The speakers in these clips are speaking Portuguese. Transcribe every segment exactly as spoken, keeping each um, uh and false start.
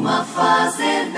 a fazer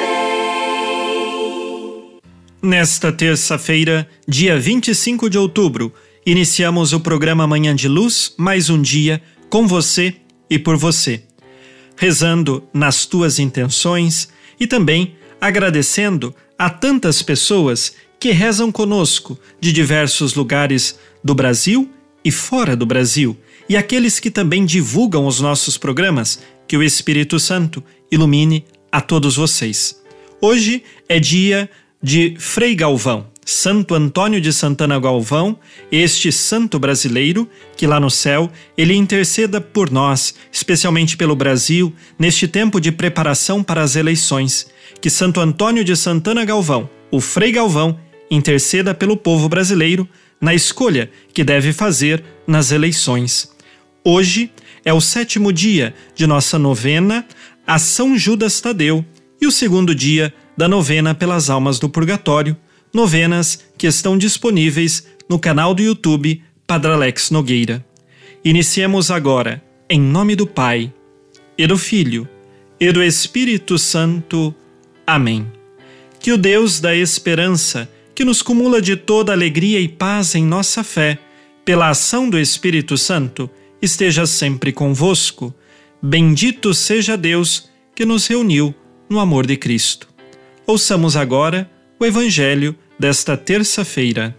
bem. Nesta terça-feira, dia vinte e cinco de outubro, iniciamos o programa Manhã de Luz, mais um dia com você e por você. Rezando nas tuas intenções e também agradecendo a tantas pessoas que rezam conosco de diversos lugares do Brasil e fora do Brasil, e aqueles que também divulgam os nossos programas, que o Espírito Santo ilumine a todos vocês. Hoje é dia de Frei Galvão, Santo Antônio de Santana Galvão, este santo brasileiro, que lá no céu ele interceda por nós, especialmente pelo Brasil, neste tempo de preparação para as eleições. Que Santo Antônio de Santana Galvão, o Frei Galvão, interceda pelo povo brasileiro na escolha que deve fazer nas eleições. Hoje é o sétimo dia de nossa novena a São Judas Tadeu e o segundo dia da novena pelas almas do purgatório, novenas que estão disponíveis no canal do YouTube Padre Alex Nogueira. Iniciemos agora, em nome do Pai, e do Filho, e do Espírito Santo. Amém. Que o Deus da esperança, que nos cumula de toda alegria e paz em nossa fé, pela ação do Espírito Santo, esteja sempre convosco. Bendito seja Deus que nos reuniu no amor de Cristo. Ouçamos agora o Evangelho desta terça-feira.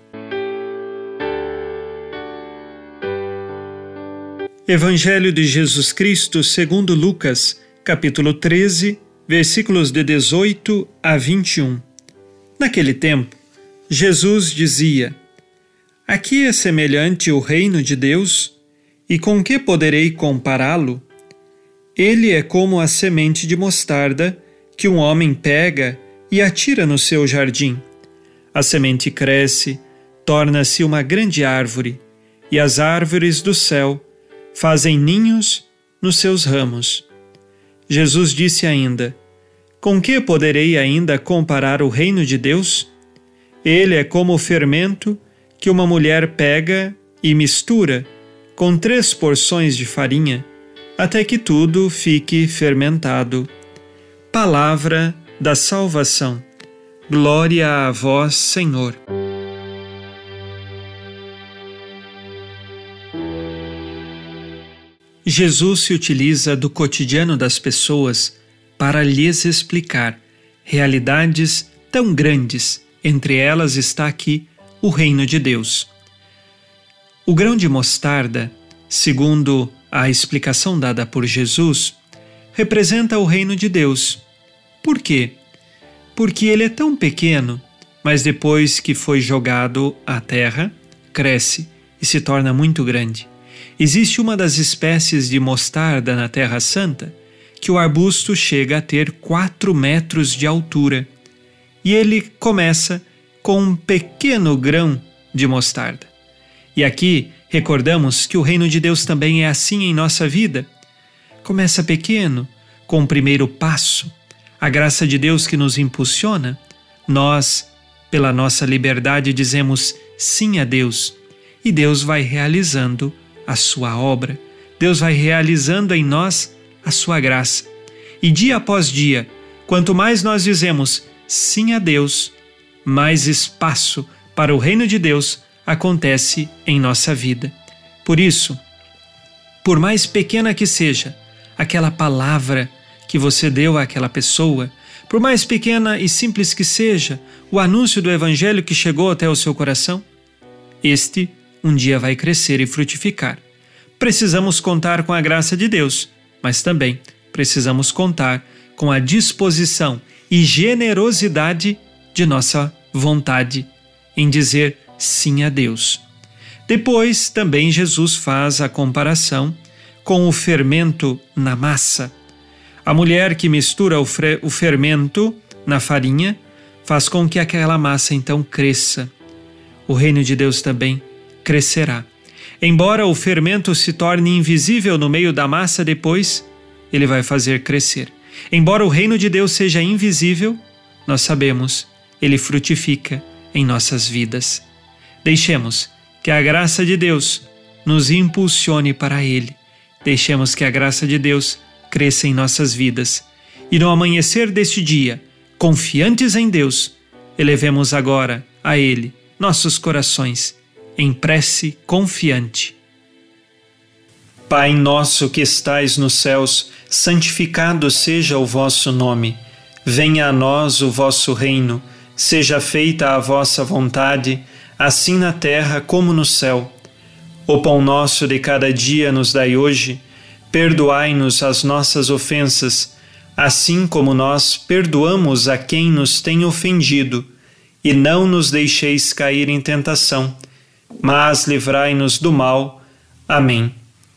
Evangelho de Jesus Cristo segundo Lucas, capítulo treze, versículos de dezoito a vinte e um. Naquele tempo, Jesus dizia: A que é semelhante o reino de Deus? E com que poderei compará-lo? Ele é como a semente de mostarda que um homem pega e atira no seu jardim. A semente cresce, torna-se uma grande árvore, e as árvores do céu fazem ninhos nos seus ramos. Jesus disse ainda: Com que poderei ainda comparar o reino de Deus? Ele é como o fermento que uma mulher pega e mistura com três porções de farinha, até que tudo fique fermentado. Palavra da salvação. Glória a vós, Senhor. Jesus se utiliza do cotidiano das pessoas para lhes explicar realidades tão grandes. Entre elas está aqui o reino de Deus. O grão de mostarda, segundo a explicação dada por Jesus, representa o reino de Deus. Por quê? Porque ele é tão pequeno, mas depois que foi jogado à terra, cresce e se torna muito grande. Existe uma das espécies de mostarda na Terra Santa que o arbusto chega a ter quatro metros de altura. E ele começa com um pequeno grão de mostarda. E aqui recordamos que o reino de Deus também é assim em nossa vida. Começa pequeno, com o primeiro passo, a graça de Deus que nos impulsiona. Nós, pela nossa liberdade, dizemos sim a Deus, e Deus vai realizando a sua obra. Deus vai realizando em nós a sua graça. E dia após dia, quanto mais nós dizemos sim a Deus, mais espaço para o reino de Deus acontece em nossa vida. Por isso, por mais pequena que seja aquela palavra que você deu àquela pessoa, por mais pequena e simples que seja o anúncio do Evangelho que chegou até o seu coração, este um dia vai crescer e frutificar. Precisamos contar com a graça de Deus, mas também precisamos contar com a disposição e generosidade de nossa vontade em dizer sim a Deus. Depois, também Jesus faz a comparação com o fermento na massa. A mulher que mistura o, fre- o fermento na farinha faz com que aquela massa então cresça. O reino de Deus também crescerá. Embora o fermento se torne invisível no meio da massa depois, ele vai fazer crescer. Embora o reino de Deus seja invisível, nós sabemos, ele frutifica em nossas vidas. Deixemos que a graça de Deus nos impulsione para ele. Deixemos que a graça de Deus cresça em nossas vidas E no amanhecer deste dia, confiantes em Deus, elevemos agora a Ele nossos corações, em prece confiante. Pai nosso que estais nos céus, santificado seja o vosso nome. Venha a nós o vosso reino, seja feita a vossa vontade, assim na terra como no céu. O pão nosso de cada dia nos dai hoje, perdoai-nos as nossas ofensas, assim como nós perdoamos a quem nos tem ofendido, e não nos deixeis cair em tentação, mas livrai-nos do mal. Amém.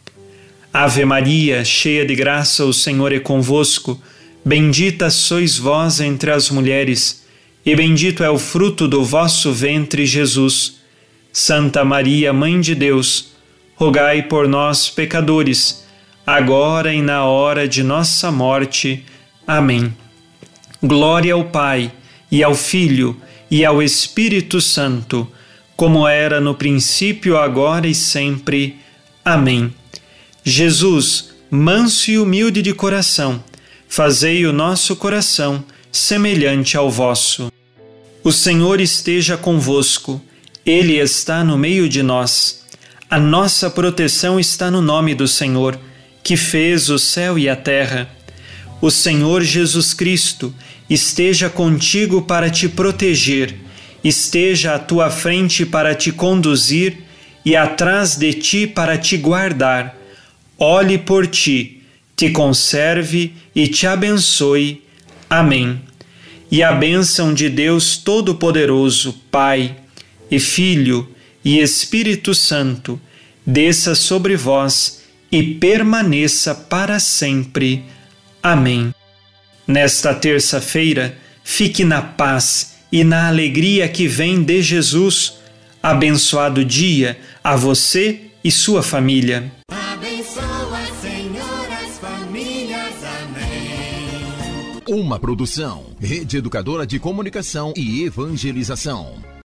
Ave Maria, cheia de graça, o Senhor é convosco. Bendita sois vós entre as mulheres, e bendito é o fruto do vosso ventre, Jesus. Santa Maria, Mãe de Deus, rogai por nós, pecadores, agora e na hora de nossa morte. Amém. Glória ao Pai, e ao Filho, e ao Espírito Santo, como era no princípio, agora e sempre. Amém. Jesus, manso e humilde de coração, fazei o nosso coração semelhante ao vosso. O Senhor esteja convosco, Ele está no meio de nós. A nossa proteção está no nome do Senhor, que fez o céu e a terra. O Senhor Jesus Cristo esteja contigo para te proteger, esteja à tua frente para te conduzir e atrás de ti para te guardar. Olhe por ti, te conserve e te abençoe. Amém. E a bênção de Deus Todo-Poderoso, Pai e Filho e Espírito Santo, desça sobre vós e permaneça para sempre. Amém. Nesta terça-feira, fique na paz e na alegria que vem de Jesus. Abençoado dia a você e sua família. Abençoa, Senhor, as famílias. Amém. Uma produção, Rede Educadora de Comunicação e Evangelização.